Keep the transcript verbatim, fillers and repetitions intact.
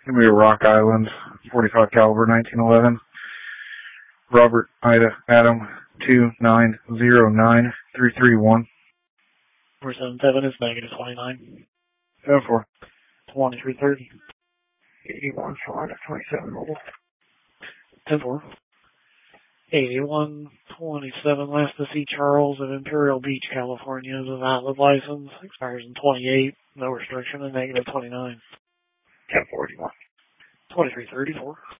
Gonna be a Rock Island, forty-five caliber, nineteen eleven. Robert Ida Adam two nine zero nine three three one. four seven seven is negative twenty-nine. seven four. twenty-three thirty. eighty-one Florida twenty-seven mobile. ten four. eighty-one twenty-seven, last to see Charles of Imperial Beach, California, is a valid license. Expires in twenty-eight. No restriction, and negative twenty-nine. ten forty-one. twenty-three thirty-four.